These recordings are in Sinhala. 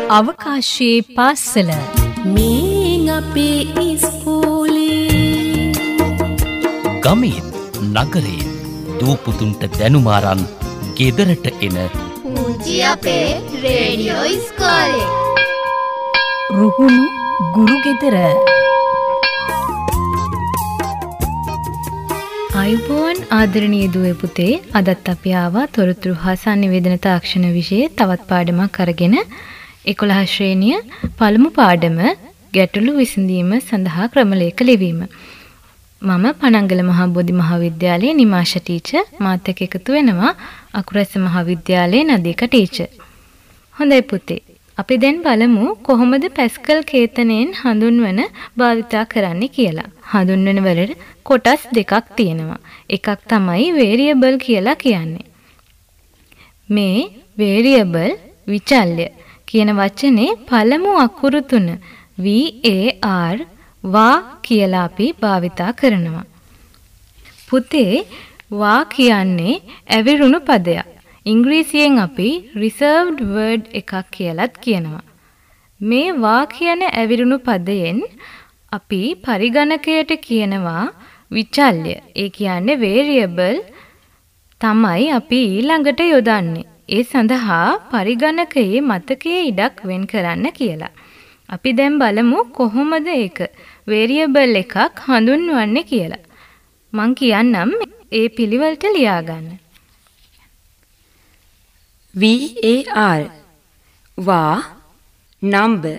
අවකාශයේ පාසල මේ අපේ ඉස්කෝලේ ගමේ නගරේ දූපුතුන්ට දැනුම අරන් ගෙදරට එන පුංචි අපේ රේඩියෝ ඉස්කෝලේ රුහුණු ගුරු ගෙදර ආයුබෝවන් ආදරණීය දුවේ පුතේ අදත් අපි ආවා තොරතුරු හා සංනිවේදන තාක්ෂණ විෂයේ තවත් පාඩමක් අරගෙන 11 ශ්‍රේණිය පළමු පාඩම ගැටළු විසඳීම සඳහා ක්‍රමලේඛ ලිවීම. මම පනංගල මහා බෝධි මහාවිද්‍යාලයේ නිමාෂා ටීචර් මාත් එක්ක එකතු වෙනවා අකුරැස්ස මහාවිද්‍යාලයේ නදීක ටීචර්. හොඳයි පුතේ. අපි දැන් බලමු කොහොමද පැස්කල් කේතනයෙන් හඳුන්වන භාවිතා කරන්නේ කියලා. හඳුන්වන වලට කොටස් දෙකක් තියෙනවා. එකක් තමයි වේරියබල් කියලා කියන්නේ. මේ වේරියබල් විචල්්‍ය කියන වචනේ පළමු අකුරු තුන VAR වා කියලා අපි භාවිතා කරනවා. පුතේ වා කියන්නේ ඇවිරුණු පදයක්. ඉංග්‍රීසියෙන් අපි reserved word එකක් කියලාත් කියනවා. මේ වා කියන ඇවිරුණු පදයෙන් අපි පරිගණකයට කියනවා විචල්්‍ය. ඒ කියන්නේ variable තමයි අපි ඊළඟට යොදන්නේ. ඒ සඳහා පරිගණකයේ මතකයේ ඉඩක් වෙන් කරන්න කියලා. අපි දැන් බලමු කොහොමද ඒක variable එකක් හඳුන්වන්නේ කියලා. මං කියන්නම් ඒ පිළිවෙලට ලියා ගන්න. VAR වා number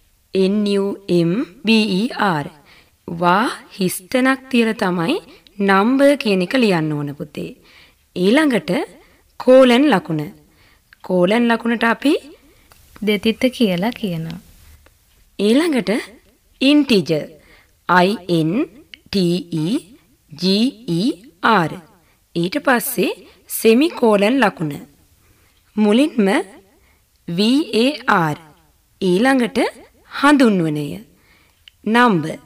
NUMBER වා හිස්තනක් තියලා තමයි number කියන එක ලියන්න ඕන පුතේ. ඊළඟට කෝලන් ලකුණ. කෝලන් ලකුණට අපි දෙතිත්ත කියලා කියනවා. ඊළඟට integer INTEGER. ඊට පස්සේ semicolon ලකුණ. මුලින්ම VAR ඊළඟට හඳුන්වනය number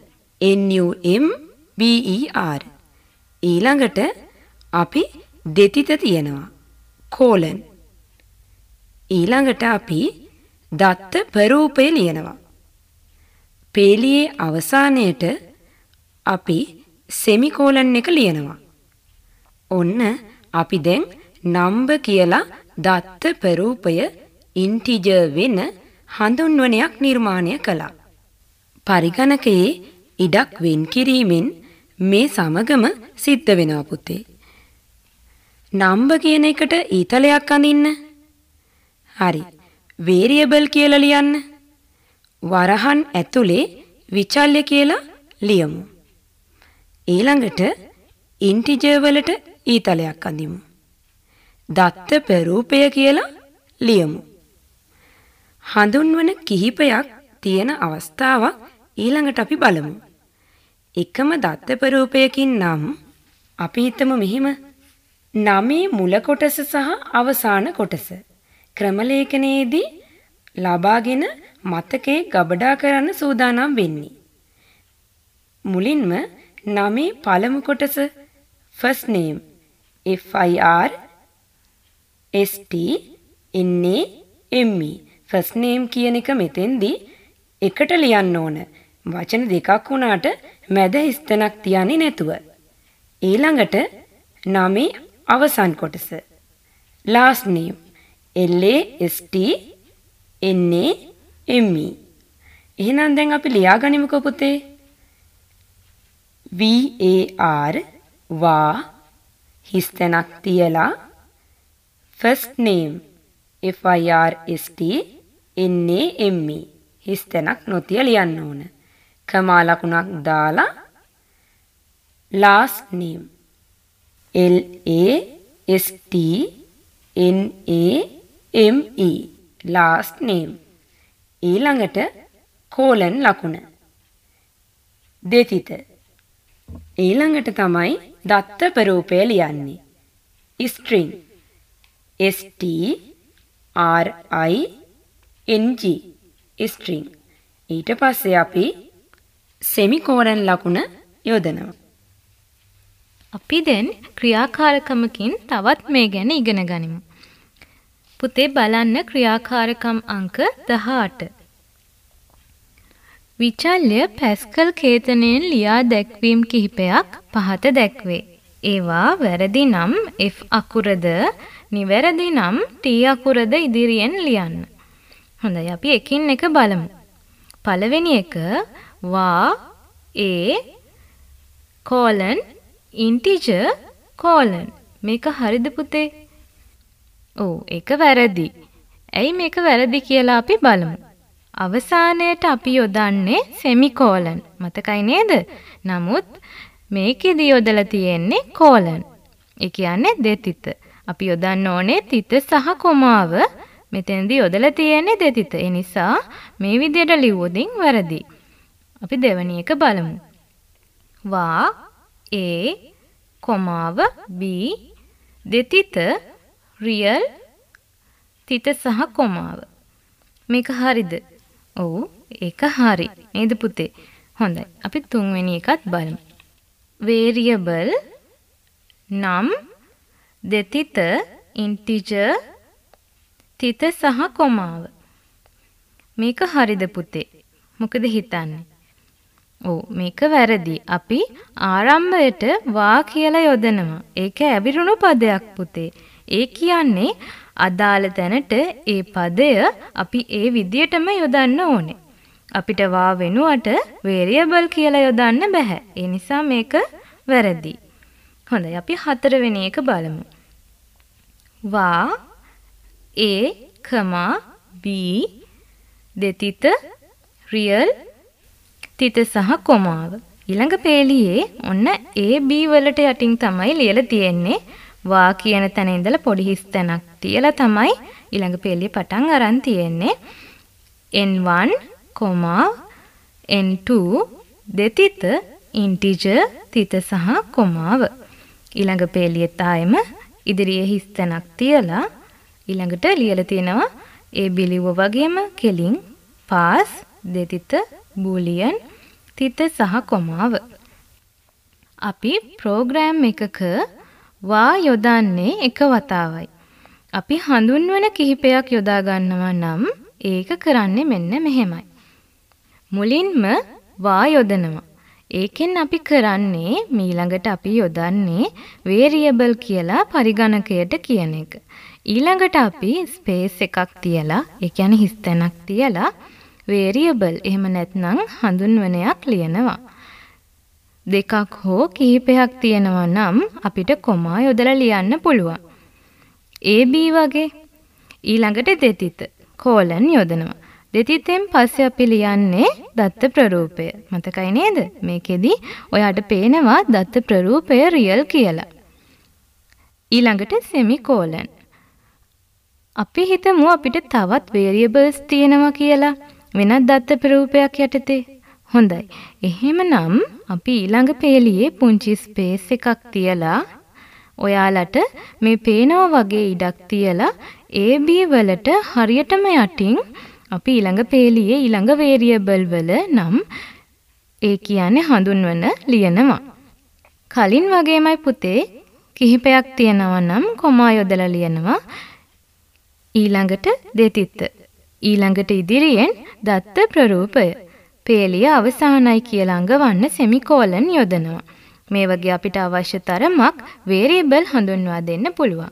NUMBER ඊළඟට අපි දෙතිත තියෙනවා colon ඊළඟට අපි දත්ත ප්‍රරූපය ලියනවා. පේලියේ අවසානයේට අපි semicolon එක ලියනවා. ඔන්න අපි දැන් number කියලා දත්ත ප්‍රරූපය integer වෙන හඳුන්වනයක් නිර්මාණය කළා. පරිගණකයේ ඉඩක් වෙන් කිරීමෙන් මේ සමගම සිද්ධ වෙනවා පුතේ. number කියන එකට ඊතලයක් අඳින්න. හරි. variable කියලා ලියන්න. වරහන් ඇතුලේ විචල්්‍ය කියලා ලියමු. ඊළඟට integer වලට ඊතලයක් අඳිමු. දත්ත ප්‍රරූපය කියලා ලියමු. හඳුන්වන කිහිපයක් තියෙන අවස්ථාවක් ඊළඟට අපි බලමු. එකම දත්ත ප්‍රරූපයකින් නම් අපි හිතමු මෙහිම නමේ මුල කොටස සහ අවසාන කොටස ක්‍රමලේඛනයේදී ලබාගෙන මතකයේ ගබඩා කරන්න සූදානම් වෙන්නේ. මුලින්ම නමේ පළමු කොටස first name FIRSTNAME first name කියන එක මෙතෙන්දී එකට ලියන්න ඕන. වචන දෙකක් වුණාට මැද හිස්තනක් තියන්නේ නැතුව. ඊළඟට නමේ අවසන් කොටස last name LASTNAME. එහෙනම් දැන් අපි ලියා ගනිමුකෝ පුතේ. VAR වා හිස්තනක් තියලා first name FIRSTNAME හිස්තනක් නොතිය ලියන්න ඕන. කමා ලකුණක් දාලා last name LASTNAME last name. ඊළඟට colon ලකුණ. දෙතිත. ඊළඟට තමයි දත්ත ප්‍රරූපය ලියන්නේ. string STRING string. ඊට පස්සේ අපි semicolon ලකුණ යොදනවා. අපි දැන් ක්‍රියාකාරකමකින් තවත් මේ ගැන ඉගෙන ගනිමු. පුතේ බලන්න ක්‍රියාකාරකම් අංක 18. විචල්්‍ය පැස්කල් කේතනයෙන් ලියා දැක්වීම් කිහිපයක් පහත දැක්වේ. ඒවා වැරදි නම් F අකුරද නිවැරදි නම් T අකුරද ඉදිරියෙන් ලියන්න. හොඳයි අපි එකින් එක බලමු. පළවෙනි එක වා a integer මේක හරිද පුතේ? ඔව් ඒක වැරදි. ඇයි මේක වැරදි කියලා අපි බලමු. අවසානයේට අපි යොදන්නේ semicolon. මතකයි නේද? නමුත් මේකෙදි යොදලා තියෙන්නේ colon. ඒ කියන්නේ දෙතිත. අපි යොදන්න ඕනේ තිත සහ කොමාව. මෙතෙන්දී යොදලා තියෙන්නේ දෙතිත. ඒ නිසා මේ විදිහට ලියුවොතින් වැරදි. අපි දෙවෙනි එක බලමු. වා a කොමාව b දෙතිත real තිත සහ කොමාව. මේක හරිද? ඔව් ඒක හරි. නේද පුතේ? හොඳයි. අපි තුන්වෙනි එකත් බලමු. variable නම් දෙතිත integer තිත සහ කොමාව. මේක හරිද පුතේ? මොකද හිතන්නේ? ඔව් මේක වැරදි. අපි ආරම්භයට වා කියලා යොදනවා. ඒක ඇවිරුණු පදයක් පුතේ. ඒ කියන්නේ අදාළ තැනට ඒ පදය අපි ඒ විදියටම යොදන්න ඕනේ. අපිට වා වෙනුවට variable කියලා යොදන්න බෑ. ඒ නිසා මේක වැරදි. හොඳයි අපි හතරවෙනි එක බලමු. වා a, b දෙතිත real තිත සහ කොමාව. ඊළඟ පේලියේ ඔන්න a b වලට යටින් තමයි ලියලා තියෙන්නේ. වා කියන තැන ඉඳලා පොඩි හිස් තැනක් තියලා තමයි ඊළඟ පේලිය පටන් අරන් තියෙන්නේ. n1, n2 දෙතිත integer තිත සහ කොමාව. ඊළඟ පේලියෙත් ආයෙම ඉදිරියේ හිස් තැනක් තියලා ඊළඟට ලියලා තියෙනවා a b ලිව්ව වගේම කෙලින් pass දෙතිත boolean තිත සහ කොමාව. අපි ප්‍රෝග්‍රෑම් එකක වා යොදන්නේ එක වතාවයි. අපි හඳුන්වන කිහිපයක් යොදා ගන්නවා නම් ඒක කරන්නේ මෙන්න මෙහෙමයි. මුලින්ම වා යොදනවා. ඒකෙන් අපි කරන්නේ ඊළඟට අපි යොදන්නේ variable කියලා පරිගණකයට කියන එක. ඊළඟට අපි ස්පේස් එකක් තියලා, ඒ කියන්නේ හිස් තැනක් තියලා variable එහෙම නැත්නම් හඳුන්වනයක් ලියනවා. දෙකක් හෝ කිහිපයක් තියෙනවා නම් අපිට කොමා යොදලා ලියන්න පුළුවන්. a b වගේ. ඊළඟට දෙතිත colon යොදනවා. දෙතිතෙන් පස්සේ අපි ලියන්නේ දත්ත ප්‍රරූපය. මතකයි නේද? මේකෙදි ඔයාට පේනවා දත්ත ප්‍රරූපය real කියලා. ඊළඟට semicolon. අපි හිතමු අපිට තවත් variables තියෙනවා කියලා වෙනත් දත්ත ප්‍රරූපයක් යටතේ. හොඳයි. එහෙමනම් අපි ඊළඟ පේලියේ පුංචි ස්පේස් එකක් තියලා ඔයාලට මේ පේනවා වගේ ඉඩක් තියලා a b වලට හරියටම යටින් අපි ඊළඟ පේලියේ ඊළඟ variable වල නම් ඒ කියන්නේ හඳුන්වන ලියනවා. කලින් වගේමයි පුතේ කිහිපයක් තියෙනවා නම් කොමා යොදලා ලියනවා. ඊළඟට දෙතිත. ඊළඟට ඉදිරියෙන් දත්ත ප්‍රරූපය. පේලිය අවසානයි කියලා අඟවන්න semicolon යොදනවා. මේ වගේ අපිට අවශ්‍ය තරමක් variable හඳුන්වා දෙන්න පුළුවන්.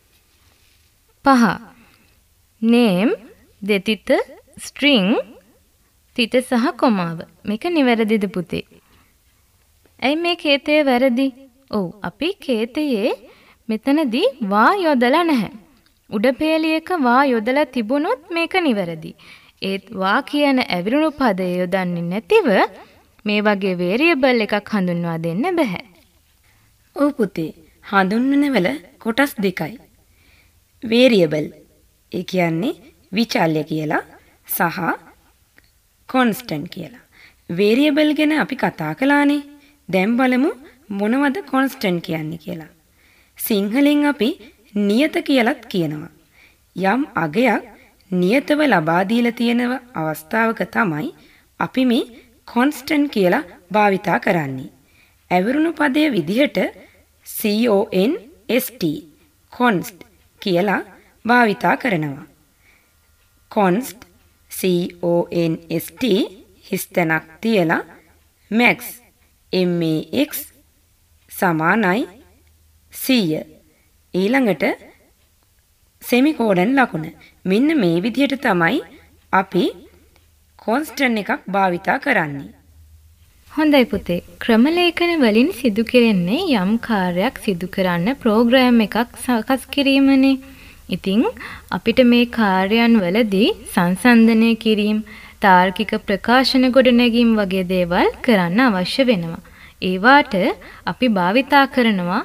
5. name දෙතිත string තිත සහ කොමාව. මේක නිවැරදිද පුතේ? ඇයි මේ කේතය වැරදි? ඔව් අපි කේතයේ මෙතනදී වා යොදලා නැහැ. උඩ පේලියක වා යොදලා තිබුණොත් මේක නිවැරදි. ඒත් වා කියන ඇවිරුණු පදය යොදන්නේ නැතිව මේ වගේ variable එකක් හඳුන්වා දෙන්න බෑ. ඔව් පුතේ, හඳුන්වන වල කොටස් දෙකයි. variable ඒ කියන්නේ විචල්්‍ය කියලා සහ constant කියලා. variable ගැන අපි කතා කළානේ. දැන් බලමු මොනවද constant කියන්නේ කියලා. සිංහලෙන් අපි නියත කියලාත් කියනවා. යම් අගයක් නියතව ලබා දීලා තියෙන අවස්ථාවක තමයි අපි මේ constant කියලා භාවිතා කරන්නේ. ඇවිරුණු පදයේ විදිහට const කියලා භාවිතා කරනවා. const const හිස්තැනක් තියලා max max සමානයි 100. ඊළඟට සෙමිකෝලන් ලකුණ. මෙන්න මේ විදිහට තමයි අපි කොන්ස්ටන්ට් එකක් භාවිතා කරන්නේ. හොඳයි පුතේ. ක්‍රම ලේඛන වලින් සිදු කෙරෙන්නේ යම් කාර්යයක් සිදු කරන්න ප්‍රෝග්‍රෑම් එකක් සකස් කිරීමනේ. ඉතින් අපිට මේ කාර්යයන් වලදී සංසන්දනය කිරීම, තාර්කික ප්‍රකාශන ගොඩනැගීම් වගේ දේවල් කරන්න අවශ්‍ය වෙනවා. ඒවාට අපි භාවිතා කරනවා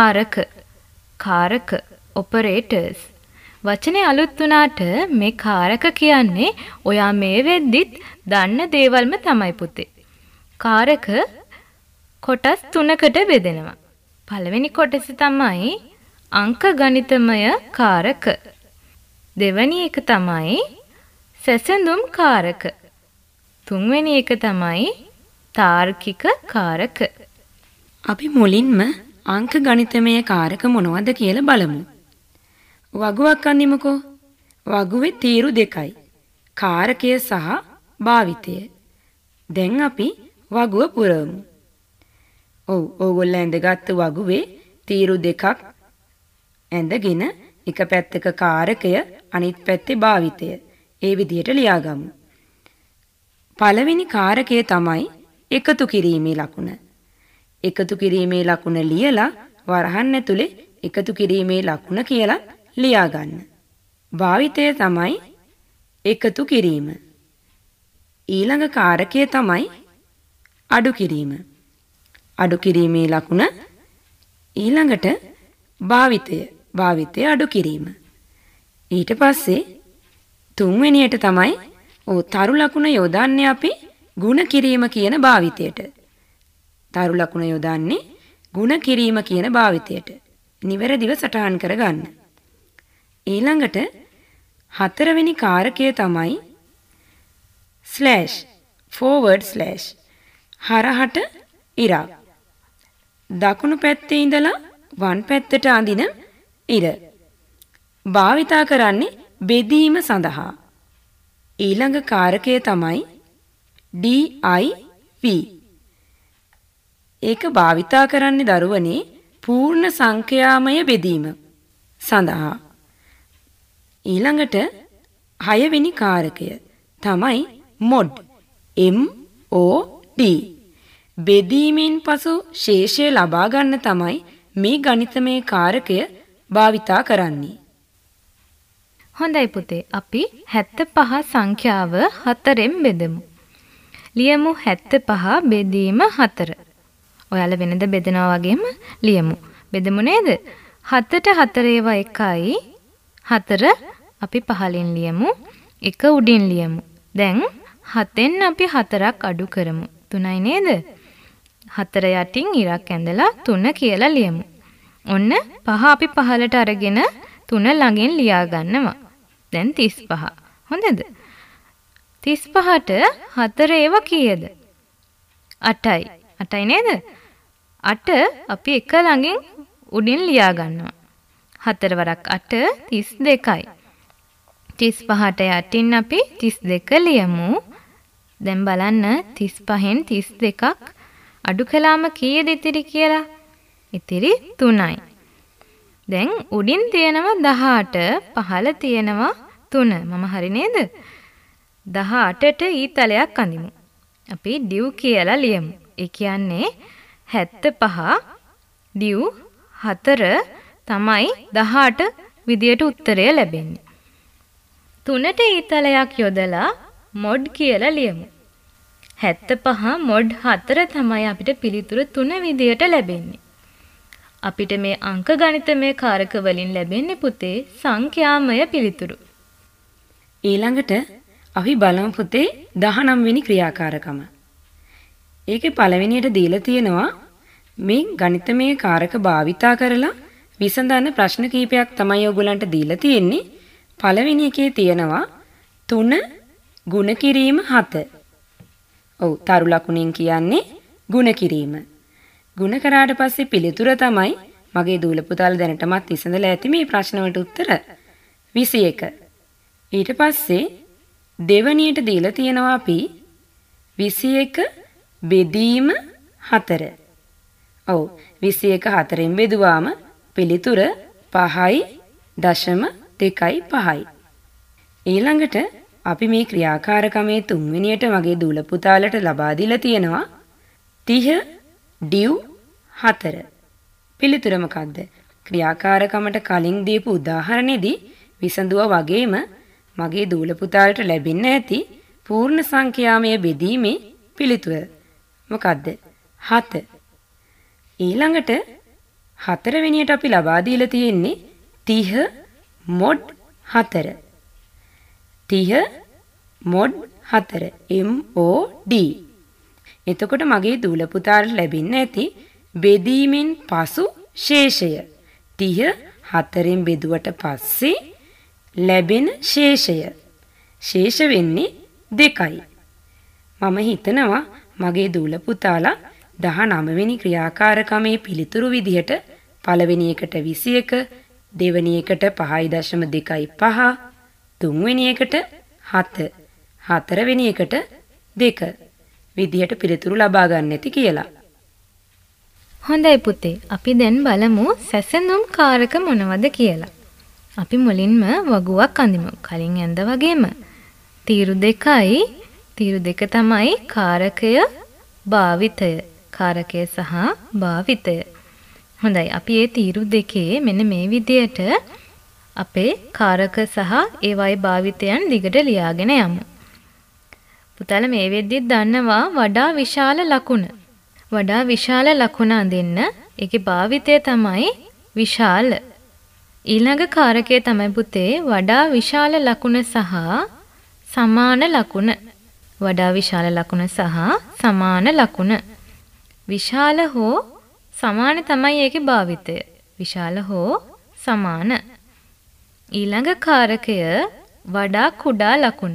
කාරක ඔපරේටර්ස්. වචනේ අලුත් වුණාට මේ කාරක කියන්නේ ඔයා මේ වෙද්දිත් දන්න දේවල්ම තමයි පුතේ. කාරක කොටස් 3කට බෙදෙනවා. පළවෙනි කොටස තමයි අංක ගණිතමය කාරක. දෙවෙනි එක තමයි සැසඳුම් කාරක. තුන්වෙනි එක තමයි තාර්කික කාරක. අපි මුලින්ම අංක ගණිතමය කාරක මොනවද කියලා බලමු. වගුවක් අඳිමුකෝ. වගුවේ තීරු දෙකයි. කාරකය සහ භාවිතය. දැන් අපි වගුව පුරවමු. ඕගොල්ලෝ ඇඳගත්තු වගුවේ තීරු දෙකක් ඇඳගෙන එක පැත්තක කාරකය අනිත් පැත්තේ භාවිතය. ඒ විදිහට ලියාගමු. පළවෙනි කාරකය තමයි එකතු කිරීමේ ලකුණ. එකතු කිරීමේ ලකුණ ලියලා වරහන් ඇතුලේ එකතු කිරීමේ ලකුණ කියලා ලියා ගන්න. භාවිතය තමයි එකතු කිරීම. ඊළඟ කාරකය තමයි අඩු කිරීම. අඩු කිරීමේ ලකුණ ඊළඟට භාවිතය අඩු කිරීම. ඊට පස්සේ තුන්වෙනියට තමයි තරු ලකුණ යොදන්නේ අපි ಗುಣ කිරීම කියන භාවිතයට. තරු ලකුණ යොදන්නේ ಗುಣ කිරීම කියන භාවිතයට. නිවැරදිව සටහන් කරගන්න. ඊළඟට හතරවෙනි කාරකය තමයි / හරහට ඉරක්. දකුණු පැත්තේ ඉඳලා වම් පැත්තට අඳින ඉර. භාවිතා කරන්නේ බෙදීම සඳහා. ඊළඟ කාරකය තමයි div. ඒක භාවිතා කරන්නේ දරුවනේ පූර්ණ සංඛ්‍යාමය බෙදීම සඳහා. ඊළඟට හයවෙනි කාරකය තමයි mod. mod. බෙදීමෙන් පසු ශේෂය ලබා ගන්න තමයි මේ ගණිතමය කාරකය භාවිතා කරන්නේ. හොඳයි පුතේ. අපි 75 සංඛ්‍යාව 4ෙන් බෙදමු. ලියමු 75 බෙදීම 4. ඔයාලා වෙනද බෙදනවා වගේම ලියමු. බෙදමු නේද? 7ට 4 ඒවා 1යි. 4 අපි පහලින් ලියමු. 1 උඩින් ලියමු. දැන් 7ෙන් අපි 4ක් අඩු කරමු. 3යි නේද? 4 යටින් ඉරක් ඇඳලා 3 කියලා ලියමු. ඔන්න 5 අපි පහලට අරගෙන 3 ළඟින් ලියා ගන්නවා. දැන් 35. හොඳද? 35ට 4 ඒවා කීයද? 8යි. 8යි නේද? 8 අපි 1 ළඟින් උඩින් ලියා ගන්නවා. 4 වරක් 8 32යි. 35ට යටින් අපි 32 ලියමු. දැන් බලන්න 35න් 32ක් අඩු කළාම කීයද ඉතිරි කියලා? ඉතිරි 3යි. දැන් උඩින් තියෙනවා 18, පහළ තියෙනවා 3. මම හරි නේද? 18ට ඊතලයක් අඳිමු. අපි div කියලා ලියමු. ඒ කියන්නේ 75 div 4 තමයි 18 විදියට උත්තරය ලැබෙන්නේ. 3ට ඊතලයක් යොදලා mod කියලා ලියමු. 75 mod 4 තමයි අපිට පිළිතුරු 3 විදියට ලැබෙන්නේ. අපිට මේ අංක ගණිතමය කාරක වලින් ලැබෙන්නේ පුතේ සංඛ්‍යාමය පිළිතුරු. ඊළඟට අපි බලමු පුතේ 19 වෙනි ක්‍රියාකාරකම. ඒකේ පළවෙනියට දීලා තියෙනවා මේ ගණිතමය කාරක භාවිතා කරලා විසඳන ප්‍රශ්න කීපයක් තමයි ඔයගොල්ලන්ට දීලා තියෙන්නේ. පළවෙනි එකේ තියෙනවා 3 ගුණ කිරීම 7. තරු ලකුණෙන් කියන්නේ ගුණ කිරීම. ගුණ කරාට පස්සේ පිළිතුර තමයි මගේ දූල පුතාලා දැනටමත් විසඳලා ඇති මේ ප්‍රශ්න වලට උත්තර. 21. ඊට පස්සේ දෙවනියට දීලා තියෙනවා අපි 21 බෙදීම 4. ඔව් 21 4න් බෙදුවාම පිළිතුර 5.25. ඊළඟට අපි මේ ක්‍රියාකාරකමේ තුන්වෙනියට මගේ දූල පුතාලට ලබා දීලා තියෙනවා 30/4. පිළිතුර මොකක්ද? ක්‍රියාකාරකමට කලින් දීපු උදාහරණෙදී විසඳුවා වගේම මගේ දූල පුතාලට ලැබෙන්න ඇති පූර්ණ සංඛ්‍යාමය බෙදීමේ පිළිතුර මොකක්ද? 7. ඊළඟට 4 වෙනියට අපි ලබා දීලා තියෙන්නේ 30 mod 4. 30 mod 4 MOD. එතකොට මගේ දූල පුතාට ලැබෙන්න ඇති බෙදීමෙන් පසු ශේෂය 30 4න් බෙදුවට පස්සේ ලැබෙන ශේෂ වෙන්නේ 2යි. මම හිතනවා මගේ දූල පුතාලා 19 වෙනි ක්‍රියාකාරකමේ පිළිතුරු විදිහට පළවෙනි එකට 21, දෙවෙනි එකට 5.25, තුන්වෙනි එකට 7, හතරවෙනි එකට 2 විදිහට පිළිතුරු ලබා ගන්න ඇති කියලා. හොඳයි පුතේ. අපි දැන් බලමු සැසඳුම් කාරක මොනවද කියලා. අපි මුලින්ම වගුවක් අඳිමු. කලින් ඇඳ වගේම. තීරු 2යි. තීරු 2 තමයි කාරකය භාවිතය. කාරකය සහ භාවිතය. හොඳයි. අපි මේ තීරු දෙකේ මෙන්න මේ විදියට අපේ කාරක සහ ඒවායේ භාවිතයන් දිගට ලියාගෙන යමු. පුතාලා මේ වෙද්දිත් දන්නවා වඩා විශාල ලකුණ. වඩා විශාල ලකුණ අඳින්න ඒකේ භාවිතය තමයි විශාල. ඊළඟ කාරකය තමයි පුතේ වඩා විශාල ලකුණ සහ සමාන ලකුණ. වඩා විශාල ලකුණ සහ සමාන ලකුණ. විශාල හෝ සමාන තමයි ඒකේ භාවිතය. විශාල හෝ සමාන. ඊළඟ කාරකය වඩා කුඩා ලකුණ.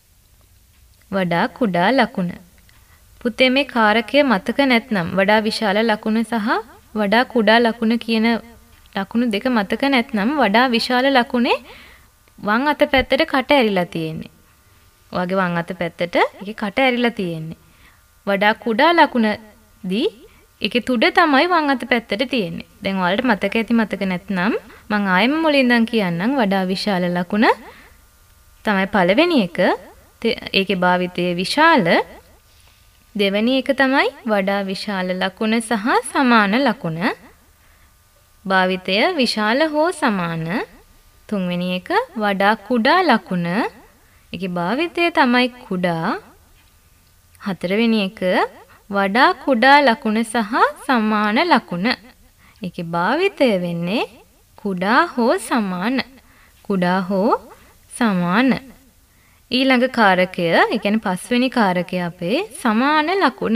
වඩා කුඩා ලකුණ. පුතේ මේ කාරකය මතක නැත්නම් වඩා විශාල ලකුණ සහ වඩා කුඩා ලකුණ කියන ලකුණු දෙක මතක නැත්නම් වඩා විශාල ලකුණේ වම් අත පැත්තට කට ඇරිලා තියෙන්නේ. ඔයගේ වම් අත පැත්තට ඒකේ කට ඇරිලා තියෙන්නේ. වඩා කුඩා ලකුණදී ඒකේ තුඩ තමයි වම් අත පැත්තට තියෙන්නේ. දැන් ඔයාලට මතක ඇති මතක නැත්නම් මම ආයෙම මුලින් ඉඳන් කියන්නම් වඩා විශාල ලකුණ තමයි පළවෙනි එක. ඒකේ භාවිතය විශාල. දෙවෙනි එක තමයි වඩා විශාල ලකුණ සහ සමාන ලකුණ. භාවිතය විශාල හෝ සමාන. තුන්වෙනි එක වඩා කුඩා ලකුණ. ඒකේ භාවිතය තමයි කුඩා. හතරවෙනි එක වඩා කුඩා ලකුණ සහ සමාන ලකුණ. ඒකේ භාවිතය වෙන්නේ කුඩා හෝ සමාන. කුඩා හෝ සමාන. ඊළඟ කාරකය, ඒ කියන්නේ පස්වෙනි කාරකය අපේ සමාන ලකුණ.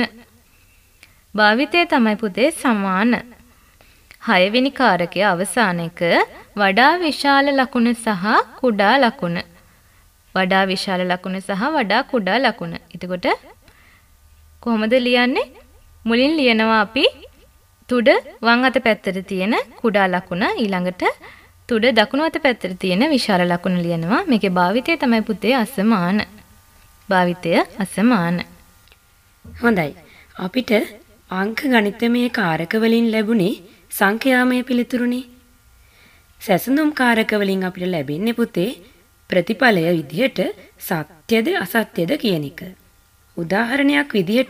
භාවිතය තමයි පුතේ සමාන. හයවෙනි කාරකය අවසාන එක වඩා විශාල ලකුණ සහ කුඩා ලකුණ. වඩා විශාල ලකුණ සහ වඩා කුඩා ලකුණ. එතකොට කොහොමද ලියන්නේ? මුලින් ලියනවා අපි තුඩ වම් අත පැත්තට තියෙන කුඩා ලකුණ, ඊළඟට තුඩ දකුණු අත පැත්තට තියෙන විශාල ලකුණ ලියනවා. මේකේ භාවිතය තමයි පුතේ අසමාන. භාවිතය අසමාන. හොඳයි. අපිට අංක ගණිතමය කාරක වලින් ලැබුණේ සංඛ්‍යාමය පිළිතුරුනේ. සැසඳුම් කාරක වලින් අපිට ලැබෙන්නේ පුතේ ප්‍රතිඵලය විදිහට සත්‍යද අසත්‍යද කියන එක. උදාහරණයක් විදිහට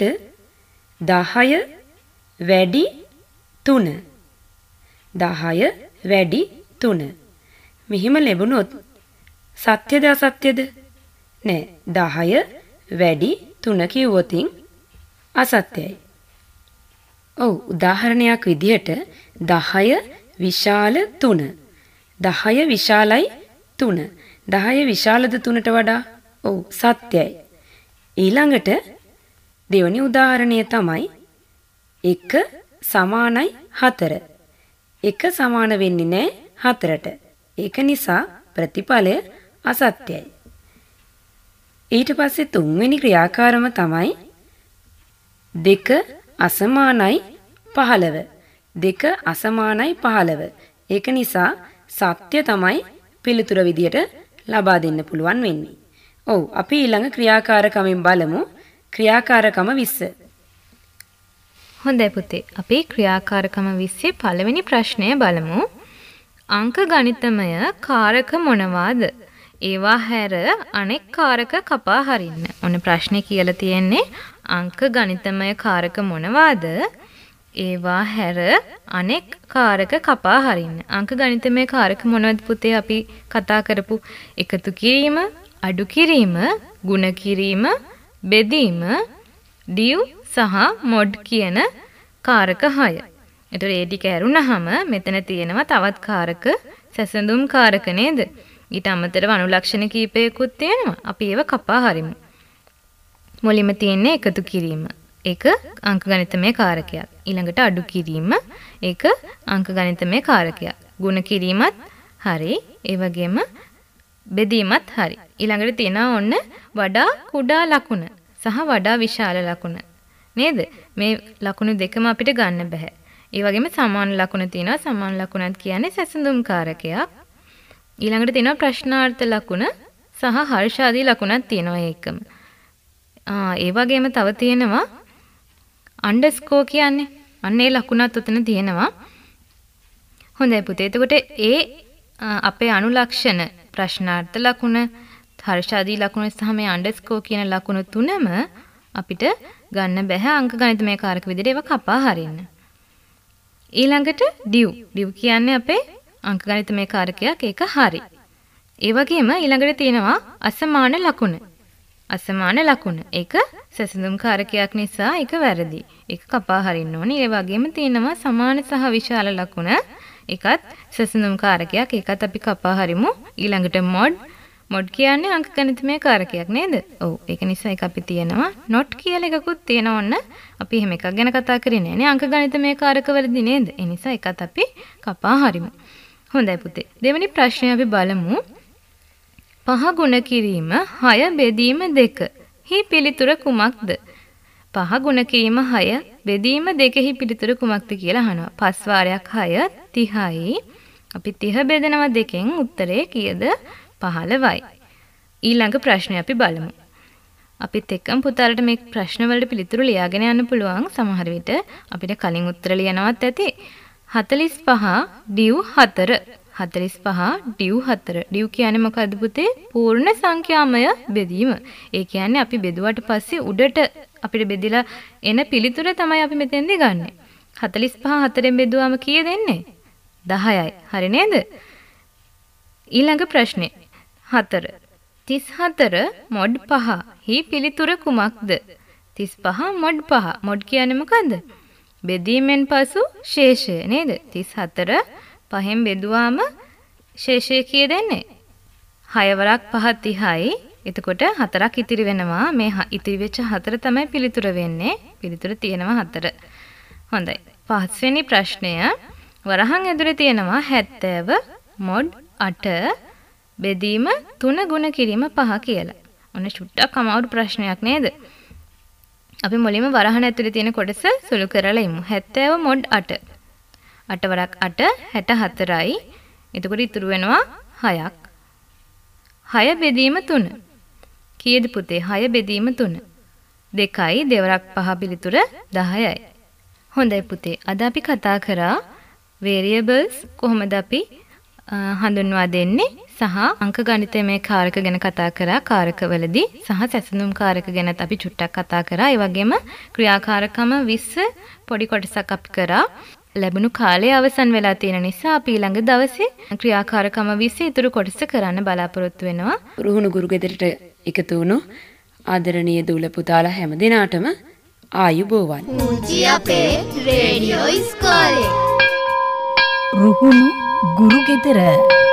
10 වැඩි 3. 10 වැඩි 3. මෙහිම ලැබුණොත් සත්‍යද අසත්‍යද? නෑ. 10 වැඩි 3 කිව්වොතින් අසත්‍යයි. ඔව්. උදාහරණයක් විදිහට 10 විශාල 3. 10 විශාලයි 3. 10 විශාලද 3ට වඩා? ඔව් සත්‍යයි. ඊළඟට දෙවැනි උදාහරණය තමයි 1 සමානයි 4. 1 සමාන වෙන්නේ නැහැ 4ට. ඒක නිසා ප්‍රතිඵලය අසත්‍යයි. ඊට පස්සේ තුන්වෙනි ක්‍රියාකාරම තමයි 2 අසමානයි 15. 2 අසමානයි 15. ඒක නිසා සත්‍ය තමයි පිළිතුර විදියට ලබා දෙන්න පුළුවන් වෙන්නේ. ඔව් අපි ඊළඟ ක්‍රියාකාරකමෙන් බලමු ක්‍රියාකාරකම 20. හොඳයි පුතේ. අපි ක්‍රියාකාරකම 20 පළවෙනි ප්‍රශ්නය බලමු. අංක ගණිතමය කාරක මොනවාද? ඒවා හැර අනෙක් කාරක කපා හරින්න. ඔන්න ප්‍රශ්නේ කියලා තියෙන්නේ අංක ගණිතමය කාරක මොනවාද? ඒවා හැර අනෙක් කාරක කපා හරින්න. අංක ගණිතමය කාරක මොනවද පුතේ? අපි කතා කරපු එකතු කිරීම, අඩු කිරීම, ගුණ කිරීම, බෙදීම, ඩිව් සහ මොඩ් කියන කාරක 6. ඒතර ඒ ටික ඇරුණාම මෙතන තියෙනවා තවත් කාරක සැසඳුම් කාරක නේද? ඊට අමතරව අනුලක්ෂණ කීපයකුත් තියෙනවා. අපි ඒව කපා හරිමු. මුලින්ම තියෙන්නේ එකතු කිරීම. ඒක අංක ගණිතමය කාරකයක්. ඊළඟට අඩු කිරීම. ඒක අංක ගණිතමය කාරකයක්. ගුණ කිරීමත් හරි. ඒ වගේම බෙදීමත් හරි. ඊළඟට තියෙනවා ඔන්න වඩා කුඩා ලකුණ සහ වඩා විශාල ලකුණ. නේද? මේ ලකුණු දෙකම අපිට ගන්න බෑ. ඒ වගේම සමාන ලකුණ තියෙනවා. සමාන ලකුණත් කියන්නේ සැසඳුම් කාරකයක්. ඊළඟට තියෙනවා ප්‍රශ්නාර්ථ ලකුණ සහ හර්ෂාදී ලකුණක් තියෙනවා ඒකම. ඒ වගේම තව තියෙනවා අන්ඩර්ස්කෝර් කියන්නේ. අන්න ඒ ලකුණත් උතන තියෙනවා. හොඳයි පුතේ. එතකොට ඒ අපේ අනුලක්ෂණ ප්‍රශ්නාර්ථ ලකුණ, හර්ෂාදී ලකුණ සහ මේ අන්ඩර්ස්කෝර් කියන ලකුණු තුනම අපිට ගන්න බෑ අංක ගණිතමය කාරක විදිහට ඒවා කපා හරින්න. ඊළඟට ඩිව්. ඩිව් කියන්නේ අපේ අංක ගණිතමය කාරකයක්. ඒක හරි. ඒ වගේම ඊළඟට තියෙනවා අසමාන ලකුණ. අසමාන ලකුණ. ඒක සැසඳුම් කාරකයක් නිසා ඒක වැරදි. ඒක කපා හරින්න ඕනේ. ඒ වගේම තියෙනවා සමාන සහ විශාල ලකුණ. ඒකත් සැසඳුම් කාරකයක්. ඒකත් අපි කපා හරිමු. ඊළඟට මොඩ්. මොඩ් කියන්නේ අංක ගණිතමය කාරකයක් නේද? ඔව්. ඒක නිසා ඒක අපි තියෙනවා not කියලා එකකුත් තියෙනවා. ඔන්න අපි එහෙම එකක් ගැන කතා කරන්නේ නැහැ. අංක ගණිතමය කාරකවලදී නේද? ඒ නිසා ඒකත් අපි කපා හරිමු. හොඳයි පුතේ. දෙවෙනි ප්‍රශ්නය අපි බලමු. 5 ගුණ කිරීම 6 බෙදීම 2 හි පිළිතුර කුමක්ද? 5 ගුණ කිරීම 6 බෙදීම 2 හි පිළිතුර කුමක්ද කියලා අහනවා. 5 වාරයක් 6 30යි. අපි 30 බෙදනවා 2කින් උත්තරේ කීයද? 15යි. ඊළඟ ප්‍රශ්නය අපි බලමු. අපිත් එක්කම පුතාලට මේ ප්‍රශ්න වලට පිළිතුරු ලියාගෙන යන්න පුළුවන්. සමහර විට අපිට කලින් උත්තර ලියනවත් ඇති. 45 ඩිව් 4. 45 ඩිව් 4. ඩිව් කියන්නේ මොකද්ද පුතේ? පූර්ණ සංඛ්‍යාමය බෙදීම. ඒ කියන්නේ අපි බෙදුවට පස්සේ උඩට අපිට බෙදිලා එන පිළිතුර තමයි අපි මෙතෙන්දී ගන්නෙ. 45 4ෙන් බෙදුවාම කීයද එන්නේ? 10යි. හරි නේද? ඊළඟ ප්‍රශ්නේ 4. 34 මොඩ් 5 හි පිළිතුර කුමක්ද? 35 මොඩ් 5. මොඩ් කියන්නේ මොකද්ද? බෙදීමෙන් පසු ශේෂය නේද? 34 5න් බෙදුවාම ශේෂය කීයද එන්නේ? 6 වරක් 5 30යි. එතකොට 4ක් ඉතිරි වෙනවා. මේ ඉතිරි වෙච්ච 4 තමයි පිළිතුර වෙන්නේ. පිළිතුර තියෙනවා 4. හොඳයි. 5 වෙනි ප්‍රශ්නය වරහන් ඇතුලේ තියෙනවා 70 මොඩ් 8 බෙදීම 3 ගුණ කිරීම 5 කියලා. ඔන්න චුට්ටක් අමාරු ප්‍රශ්නයක් නේද? අපි මුලින්ම වරහන් ඇතුලේ තියෙන කොටස සුළු කරලා ඉමු. 70 මොඩ් 8. 8 වරක් 8 64යි. එතකොට ඉතුරු වෙනවා 6ක්. 6 බෙදීම 3. කීයද පුතේ? 6 බෙදීම 3. 2යි දෙවරක් 5 පිළිතුර 10යි. හොඳයි පුතේ. අද අපි කතා කරා variables කොහොමද අපි හඳුන්වා දෙන්නේ සහ අංක ගණිතමය කාරක ගැන කතා කරා කාරකවලදී සහ සැසඳුම් කාරක ගැනත් අපි චුට්ටක් කතා කරා. ඒ වගේම ක්‍රියාකාරකම 20 පොඩි කොටසක් අපි කරා. ලැබුණු කාලය අවසන් වෙලා තියෙන නිසා අපි ඊළඟ දවසේ ක්‍රියාකාරකම 20 ඉතුරු කොටස කරන්න බලාපොරොත්තු වෙනවා. රුහුණු ගුරු ගෙදරට එකතු වුණු ආදරණීය දූල පුතාලා හැම දිනාටම ආයුබෝවන්. පුංචි අපේ රේඩියෝ ඉස්කෝලේ රුහුණු ගුරු ගෙදර